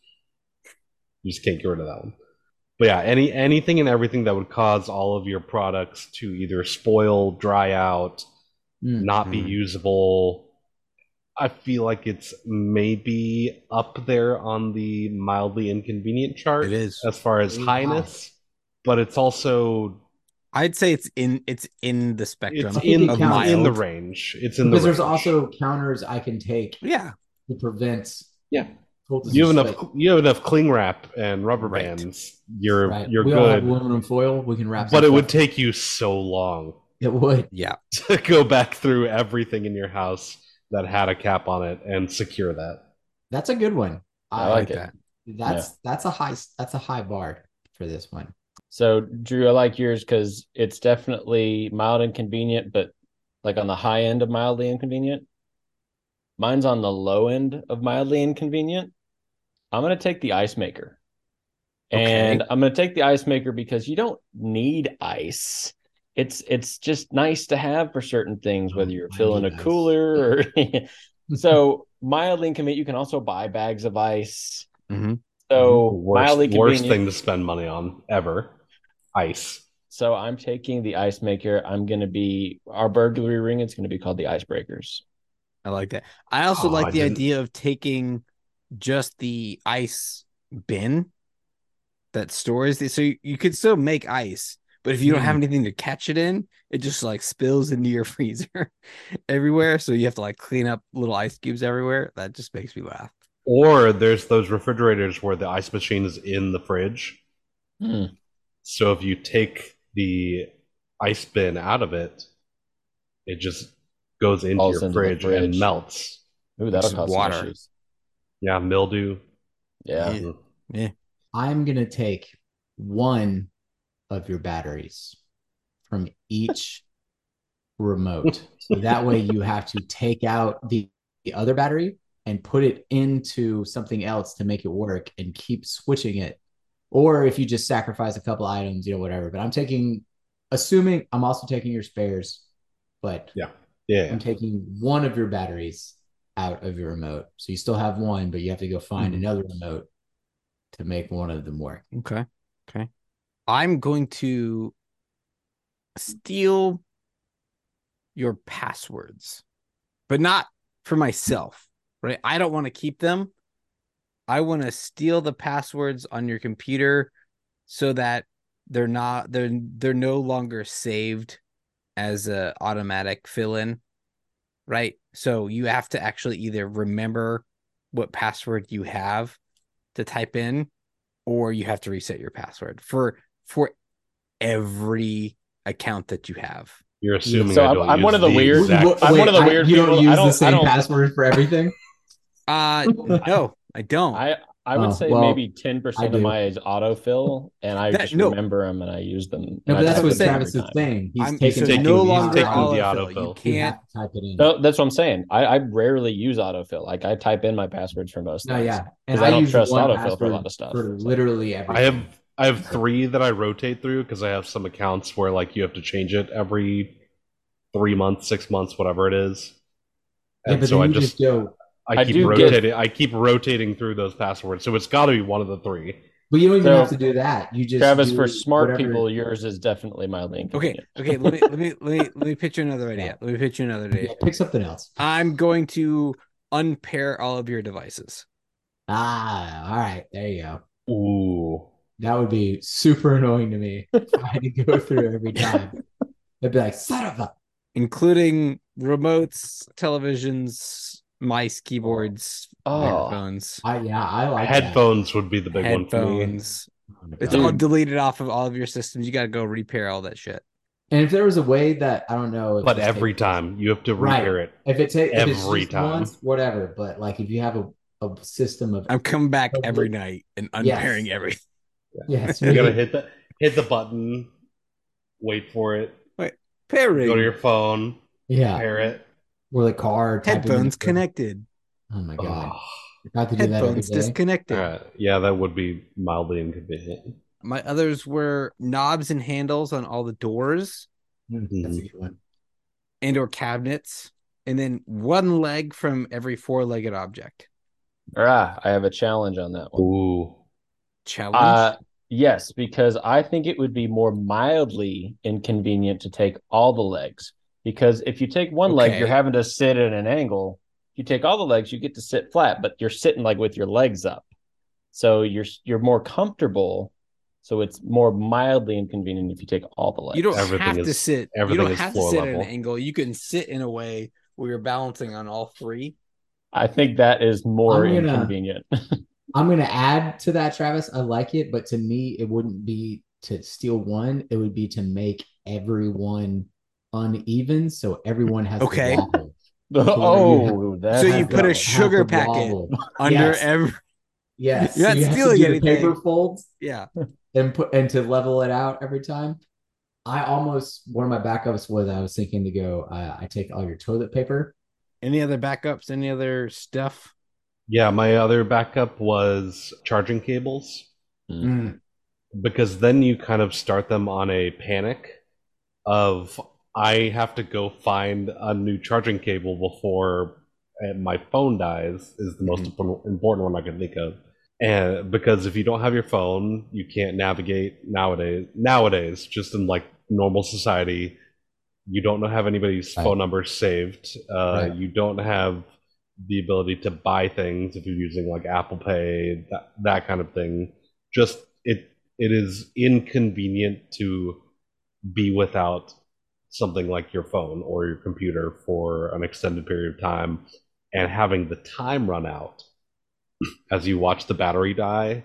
You just can't get rid of that one. But yeah, any anything and everything that would cause all of your products to either spoil, dry out, Mm. not be Mm. usable. I feel like it's maybe up there on the mildly inconvenient chart It is. as far as Really highness, but it's also I'd say it's in it's in the spectrum it's I think in, it of counts. it's in the mild. range. It's in the Because range. there's also counters I can take Yeah. to prevent. Yeah. full you have enough disrespect. you have enough cling wrap and rubber Right. bands. You're Right. you're we all have good. aluminum foil. We can wrap. But some it would stuff. take you so long It would. Yeah. to go back through everything in your house that had a cap on it and secure that. That's a good one. I I like like it. that. That's that's a high that's a high bar for this one. So, Drew, I like yours because it's definitely mild and convenient, but like on the high end of mildly inconvenient. Mine's on the low end of mildly inconvenient. I'm going to take the ice maker. And Okay. I'm going to take the ice maker because you don't need ice. It's it's just nice to have for certain things, whether you're I filling a need ice. cooler or so mildly inconvenient. You can also buy bags of ice. Mhm. So Worst, mildly worst convenient. thing to spend money on ever. Ice. So I'm taking the ice maker. I'm going to be our burglary ring. It's going to be called the Icebreakers. I like that. I also Oh, like I the didn't- idea of taking just the ice bin that stores the so you, you could still make ice, but if you don't have Mm. anything to catch it in, it just like spills into your freezer everywhere. So you have to like clean up little ice cubes everywhere. That just makes me laugh. Or there's those refrigerators where the ice machine is in the fridge. Hmm. So if you take the ice bin out of it, it just goes into Falls your into the fridge, fridge. and melts. Ooh, that'll Just cause water. some issues. Yeah, mildew. Yeah. Mhm. I'm gonna take one of your batteries from each remote. So that way you have to take out the, the other battery and put it into something else to make it work and keep switching it. Or if you just sacrifice a couple items, you know, whatever. But I'm taking, assuming I'm also taking your spares, but Yeah. Yeah. I'm taking one of your batteries out of your remote. So you still have one, but you have to go find Mhm. another remote to make one of them work. Okay. Okay. I'm going to steal your passwords, but not for myself, right? I don't want to keep them. I want to steal the passwords on your computer so that they're not they're they're no longer saved as a automatic fill-in, right? So you have to actually either remember what password you have to type in, or you have to reset your password for for every account that you have. You're assuming So I I'm- don't I'm use one of the weird- exact- I'm one of the weird You people- don't I use don't- the I same don't- password for everything. Uh no, I don't. I I would Oh, say well, maybe ten I percent do. of my is autofill, and I That- just no. remember them and I use them. No, and but I that's type what them in every Travis is time. saying. He's I'm taking so taking- no he's longer taking the autofill. You autofill. You can't. have to type it in. No, that's what I'm saying. I, I rarely use autofill. Like I type in my passwords for most No, things. yeah, and 'Cause I don't use trust one autofill for a password lot of stuff, For so. literally everything. I have I have three that I rotate through because I have some accounts where like you have to change it every three months, six months, whatever it is. Yeah, And but so then I you just just go. I I keep do get- rotating. I keep rotating through those passwords, so it's got to be one of the three. But you don't even So, have to do that. You just Travis, do for smart whatever- people, yours is definitely mildly Okay, inconvenient. okay. Let me let me let me let me pitch you another idea. Let me pitch you another idea. Yeah, pick something else. I'm going to unpair all of your devices. Ah, all right. There you go. Ooh, That would be super annoying to me if I had to go through every time. I'd be like, son of a. Including remotes, televisions, mice, keyboards, Oh. microphones, I, yeah, I like headphones would be the big one for me. headphones. that. Oh my It's God. all deleted off of all of your systems. You got to go repair all that shit. And if there was a way that I don't know, if But it's every take- time you have to Right. repair it. if it takes if it's every just time. once, whatever. But like if you have a, a system of I'm coming back But every look- night and Yes. unpairing everything. yes, You gotta hit the hit the button, wait for it, Pairing. go to your phone, Yeah. pair it. Or the car. typing in the Headphones phone. connected. Oh my god. Oh, If I have to do that every Headphones day. disconnected. all right. Yeah, that would be mildly inconvenient. My others were knobs and handles on all the doors Mm, That's a good one. and or cabinets, and then one leg from every four-legged object. Ah, I have a challenge on that one. Ooh. Challenge. Uh, yes, because I think it would be more mildly inconvenient to take all the legs. Because if you take one leg, Okay. you're having to sit at an angle. If you take all the legs, you get to sit flat, but you're sitting like with your legs up. So you're you're more comfortable. So it's more mildly inconvenient if you take all the legs. You don't Everything have to is- sit. You everything don't is have to floor sit level. at an angle. You can sit in a way where you're balancing on all three. I think that is more I'm gonna- inconvenient. I'm gonna add to that, Travis. I like it, but to me, it wouldn't be to steal one. It would be to make everyone uneven, so everyone has Okay. to wobble. Oh, that's So Has you to- put a has sugar to packet wobble. under Yes. every. Yes, You're not so you have to stealing do the anything. paper folds Yeah. and put and to level it out every time. I almost one of my backups was I was thinking to go. Uh, I take all your toilet paper. Any other backups? Any other stuff? Yeah, my other backup was charging cables, Mm. because then you kind of start them on a panic of I have to go find a new charging cable before uh, my phone dies is the most important important one I can think of. And because if you don't have your phone, you can't navigate nowadays. Nowadays, just in like normal society, you don't have anybody's Right. phone number saved. Uh, Right. You don't have the ability to buy things if you're using like Apple Pay, that, that kind of thing. Just it it is inconvenient to be without something like your phone or your computer for an extended period of time, and having the time run out as you watch the battery die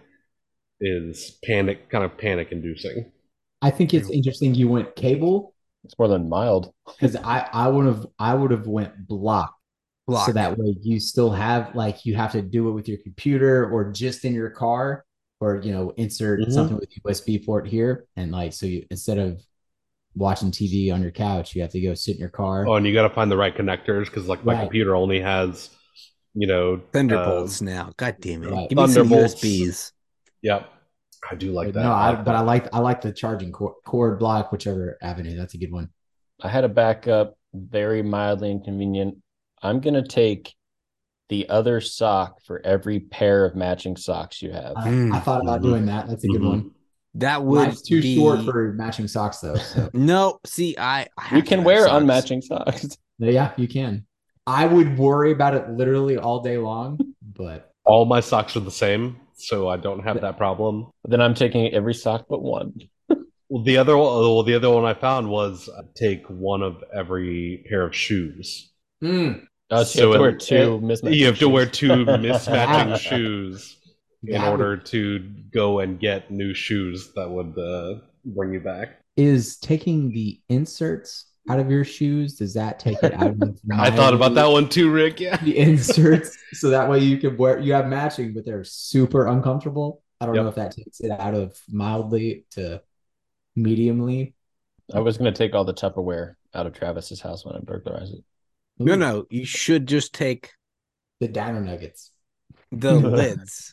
is panic kind of panic inducing. I think it's interesting you went cable it's more than mild. because I I would have I would have went block. Block. So that way you still have like you have to do it with your computer or just in your car or you know insert Mhm. something with U S B port here and like so you instead of watching T V on your couch you have to go sit in your car. Oh, and you got to find the right connectors because like my Right. computer only has, you know, Thunderbolts uh, now. God damn it. Right. Give me some Thunderbolts. U S Bs. Yep, I do like But that. no, I, like but I that. like I like the charging cord, cord block, whichever avenue. That's a good one. I had a backup, very mildly inconvenient. I'm going to take the other sock for every pair of matching socks you have. I, Mm. I thought about Mhm. doing that. That's a good Mhm. one. That would Mine's too be... short for matching socks though. So No, see, I, I have You to can have wear socks. unmatching socks. yeah, you can. I would worry about it literally all day long, but All my socks are the same, so I don't have that problem. Then I'm taking every sock but one. Well, the other one, well, the other one I found was uh, take one of every pair of shoes. mm, Oh, so you have to So wear it- two it- mismatching You have to shoes. wear two mismatching shoes in that would- order to go and get new shoes that would uh, bring you back. is taking the inserts out of your shoes. Does that take it out of I thought about that one too, Rick. Yeah. the inserts so that way you can wear you have matching but they're super uncomfortable. I don't Yep. know if that takes it out of mildly to mediumly. I was going to take all the Tupperware out of Travis's house when I burglarized it. No, Ooh, no, you should just take the dino nuggets. the lids.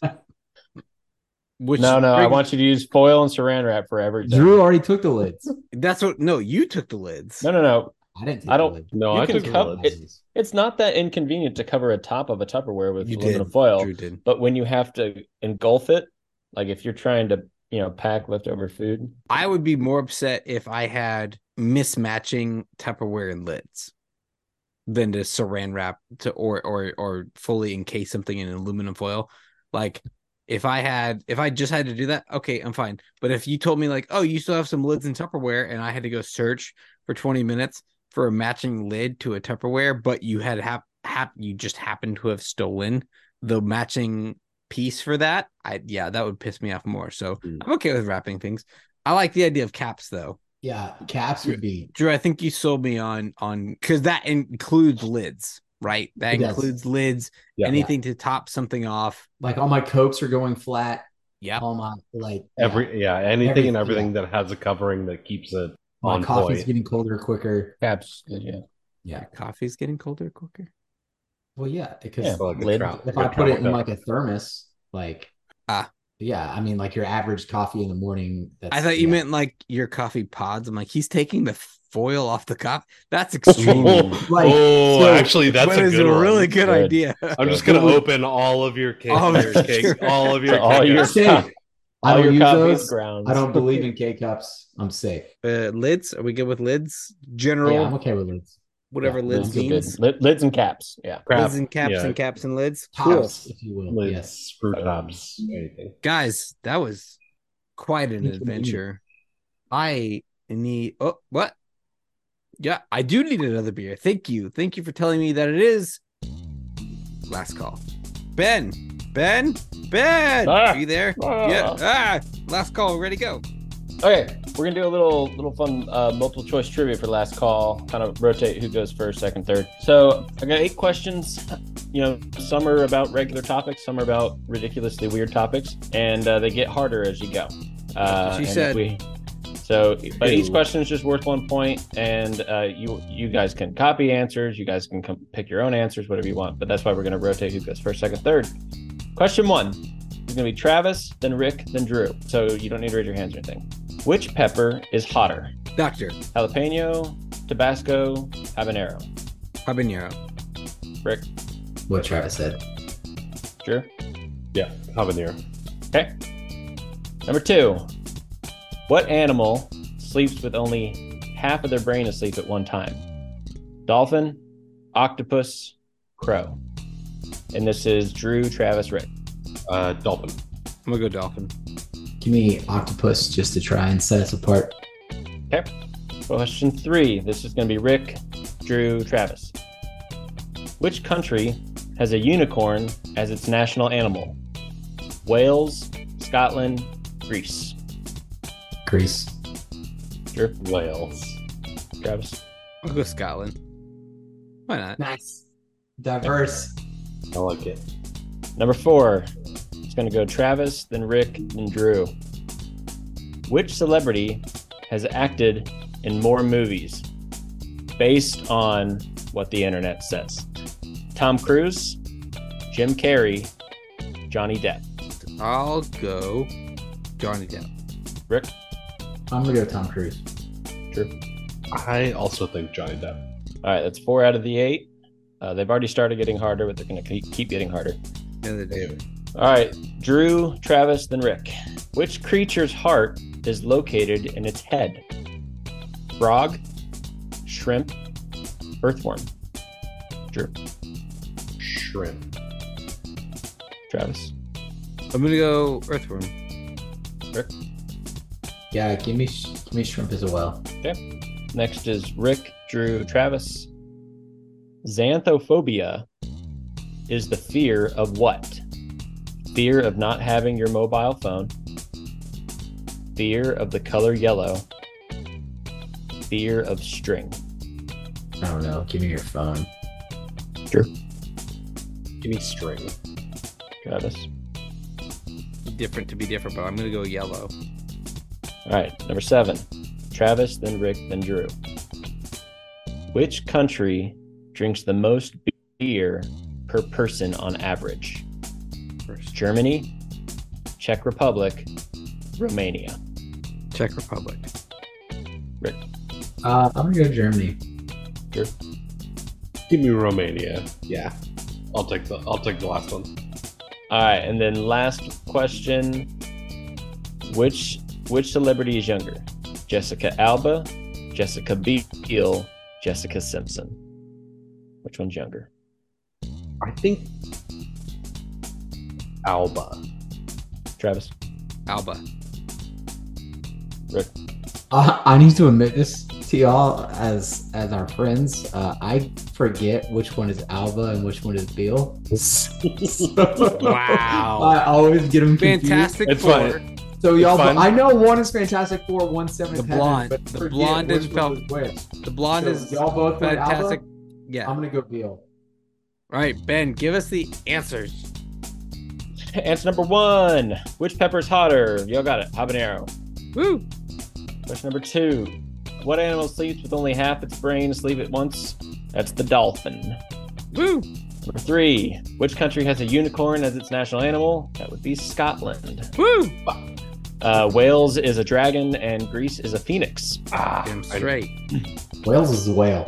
Which no, no, I brings- want you to use foil and saran wrap for everything. Drew already took the lids. That's what. No, you took the lids. No, no, no. I didn't take I don't- the lids. No, You I can took the cover lids. it. It's not that inconvenient to cover a top of a Tupperware with You aluminum did. foil, Drew did. but when you have to engulf it, like if you're trying to, you know, pack leftover food, I would be more upset if I had mismatching Tupperware and lids than to saran wrap to or or or fully encase something in aluminum foil. Like if I had if I just had to do that, okay, I'm fine. But if you told me like, oh, you still have some lids in Tupperware, and I had to go search for twenty minutes for a matching lid to a Tupperware, but you had hap, hap you just happened to have stolen the matching piece for that, I yeah, that would piss me off more. So Mm. I'm okay with wrapping things. I like the idea of caps though. Yeah, caps would be Drew, I think you sold me on on because that includes lids, right? That It does. includes lids, Yeah. anything to top something off. like all my Cokes are going flat. Yep. All my like Every yeah, anything and Everything, everything that has a covering that keeps it My On coffee's point. getting colder quicker. Caps, good, yeah. Yeah. Coffee's getting colder quicker. Well, yeah, because Yeah, Like a lid. trout- if like I a put it in travel like cup. a thermos, like Ah. yeah, I mean like your average coffee in the morning. That's, I thought you yeah. meant like your coffee pods. I'm like, he's taking the foil off the cup. That's extreme. Like, oh, so- actually, that's That a is good a one. really good, Good. idea. I'm just gonna Well, open all of your cake, All your of cake, your- all of your So all cake your cups. Safe. co- I all don't your use coffee's those. grounds. I don't believe in K cups. I'm safe. Uh, lids? Are we good with lids? General, Yeah, I'm okay with lids. whatever yeah, lids Lids are good. means. Lid, lids and caps. Yeah. Crap. Lids and caps Yeah. and caps and lids. Cool. Tops, if you will. Lids, Yes. screw tops, anything. Guys, that was quite an Thank you. adventure. I need oh what? Yeah, I do need another beer. Thank you. Thank you for telling me that it is last call. Ben, Ben, Ben, Ah. are you there? Ah. Yeah. Ah, last call, ready to go. Okay, we're gonna do a little little fun uh, multiple choice trivia for last call. Kind of rotate who goes first, second, third. So I got eight questions. You know, some are about regular topics, some are about ridiculously weird topics, and uh, they get harder as you go. Uh, She and if said. we, so, but each Ew. question is just worth one point, and uh, you you guys can copy answers. You guys can come pick your own answers, whatever you want. But that's why we're gonna rotate who goes first, second, third. Question one is gonna be Travis, then Rick, then Drew. So you don't need to raise your hands or anything. Which pepper is hotter? Doctor Jalapeno, Tabasco, habanero. Habanero. Rick, What Travis said. Drew. Yeah, habanero. Okay. Number two. What animal sleeps with only half of their brain asleep at one time? Dolphin, octopus, crow. And this is Drew, Travis, Rick. Uh, dolphin. I'm gonna go dolphin. Give me octopus just to try and set us apart. Okay. Question three. This is going to be Rick, Drew, Travis. Which country has a unicorn as its national animal? Wales, Scotland, Greece. Greece. Drew, Wales. Travis. I'll go Scotland. Why not? Nice. Diverse. I like it. Number four. It's going to go Travis, then Rick, then Drew. Which celebrity has acted in more movies based on what the internet says? Tom Cruise, Jim Carrey, Johnny Depp. I'll go Johnny Depp. Rick, I'm gonna go Tom Cruise. Drew. I also think Johnny Depp. All right, that's four out of the eight. Uh, they've already started getting harder, but they're going to keep, keep getting harder. The other day. All right, Drew, Travis, then Rick. Which creature's heart is located in its head? Frog, shrimp, earthworm. Drew, Shrimp. Travis, I'm gonna go earthworm. Rick. Yeah, give me sh- give me shrimp as well. Next is Rick, Drew, Travis. Xanthophobia is the fear of what? Fear of not having your mobile phone. Fear of the color yellow. Fear of string. I don't know. Give me your phone. Drew, Give me string. Travis. Different to be different, but I'm gonna go yellow. All right, number seven. Travis, then Rick, then Drew. Which country drinks the most beer per person on average? First. Germany, Czech Republic, Romania. Czech Republic. Rick, Uh, I'm gonna go Germany. Drew, Give me Romania. Yeah. I'll take the I'll take the last one. all right, and then last question: Which which celebrity is younger? Jessica Alba, Jessica Biel, Jessica Simpson. Which one's younger? I think Alba. Travis, Alba. Rick. Uh, I need to admit this to y'all as as our friends. Uh, I forget which one is Alba and which one is Beal. Wow. I always get them confused. Fantastic It's Four. fine. So y'all, fun. I know one is Fantastic Four, one's Seventh The Heaven, blonde- but the forget blonde which is one was which. The blonde So is y'all both went Alba? fantastic. Yeah. I'm gonna go Beal. All right, Ben, give us the answers. Answer number one: Which pepper's hotter? Y'all got it. Habanero. Woo. Question number two: What animal sleeps with only half its brain asleep at once? That's the dolphin. Woo! Number three. Which country has a unicorn as its national animal? That would be Scotland. Woo! Uh, Wales is a dragon and Greece is a phoenix. Ah, Damn I- straight. Wales is a whale.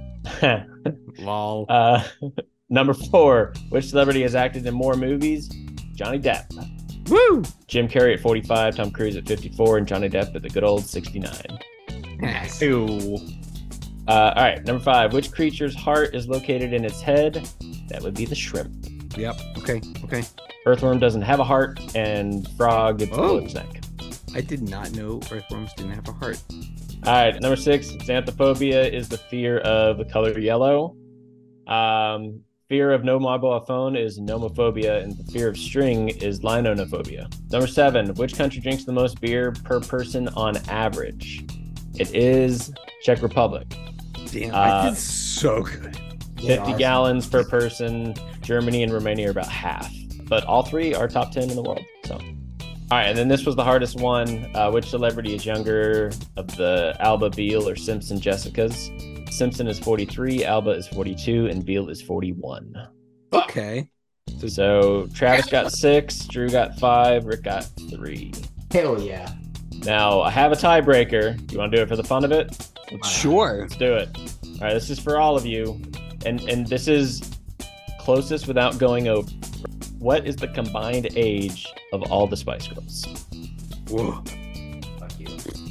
Lol. uh, number four. Which celebrity has acted in more movies? Johnny Depp. Woo! Jim Carrey at forty-five, Tom Cruise at fifty-four, and Johnny Depp at the good old sixty-nine. Nice. Ew. Uh, all right, number five. Which creature's heart is located in its head? That would be the shrimp. Yep. Okay. Okay. Earthworm doesn't have a heart, and frog it's below Oh. its neck. I did not know earthworms didn't have a heart. All right, number six. Xanthophobia is the fear of the color yellow. Um, fear of no mobile phone is nomophobia, and the fear of string is linonophobia. Number seven. Which country drinks the most beer per person on average? It is Czech Republic. Damn, Uh, I did so good. fifty Awesome. gallons per person. Germany and Romania are about half, but all three are top ten in the world. So, all right, and then this was the hardest one. Uh, which celebrity is younger of the Alba, Beal, or Simpson Jessicas? Simpson is forty-three, Alba is forty-two, and Beal is forty-one. Okay. So Travis got six, Drew got five, Rick got three. Hell yeah. Now I have a tiebreaker. Do you want to do it for the fun of it? Sure. Let's do it. All right, this is for all of you, and and this is closest without going over. What is the combined age of all the Spice Girls? Whoa. Fuck you.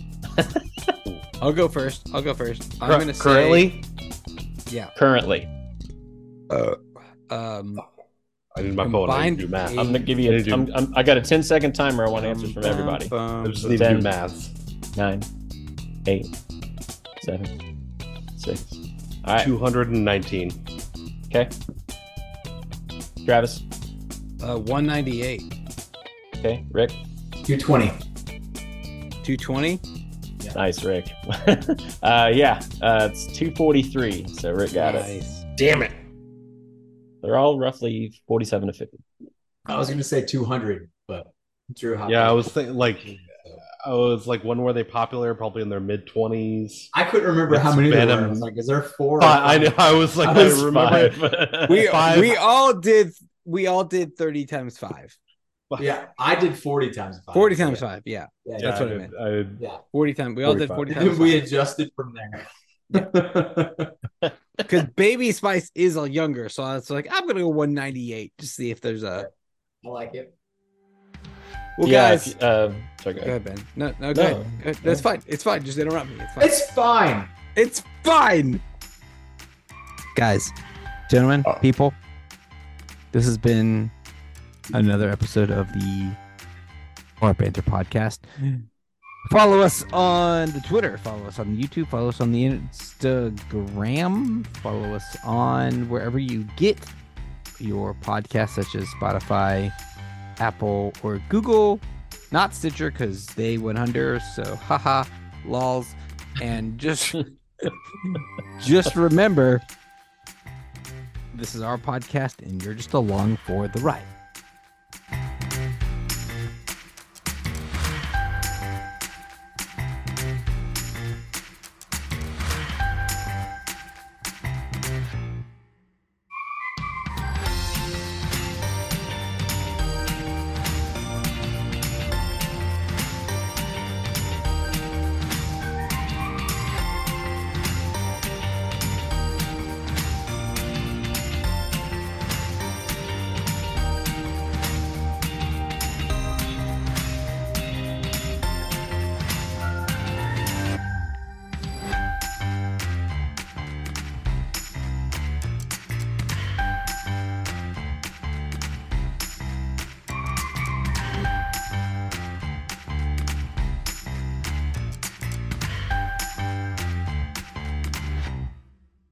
I'll go first. I'll go first. I'm Cur- gonna say currently, yeah. Currently, Uh, um. I need my phone. I need Combined to do math. age- I'm gonna give you. They A, do- I'm, I'm, I got a ten second timer. I want answers from everybody. I just Um, need to ten. do maths. Nine, eight, seven, six. All right. two hundred nineteen. Okay. Travis. uh, one ninety-eight. Okay. Rick. two twenty. two twenty. Nice, Rick. uh, yeah. Uh, it's two forty-three. So Rick got it. Nice. Damn it. They're all roughly forty-seven to fifty. I was gonna say two hundred, but Drew. hopped Yeah, I in. was thinking like, I was like, when were they popular? Probably in their mid twenties. I couldn't remember how many there were. I was like, is there four? or I know. five? I was like, I I, was remember. five. We Five. we all did we all did thirty times five. Yeah, I did forty times five. forty times yeah. five. Yeah. Yeah, That's Yeah, what I I meant. did- I did- yeah. forty times. We all did forty-five. forty And times. then we adjusted from there. Because Baby Spice is a younger, so I was like, I'm gonna go one ninety-eight to see if there's a. I like it. Well, Yeah, guys, if you- uh, sorry, go go ahead. ahead, Ben. No, no, go No. ahead. Go ahead. That's fine. It's fine. Just interrupt me. It's fine. It's fine. It's fine. Guys, gentlemen, Oh. people, this has been another episode of the Bar Banter podcast. Follow us on the Twitter, follow us on YouTube, follow us on the Instagram, follow us on wherever you get your podcasts, such as Spotify, Apple, or Google. Not Stitcher, because they went under, so haha, lols. And just just remember, this is our podcast, and you're just along for the ride.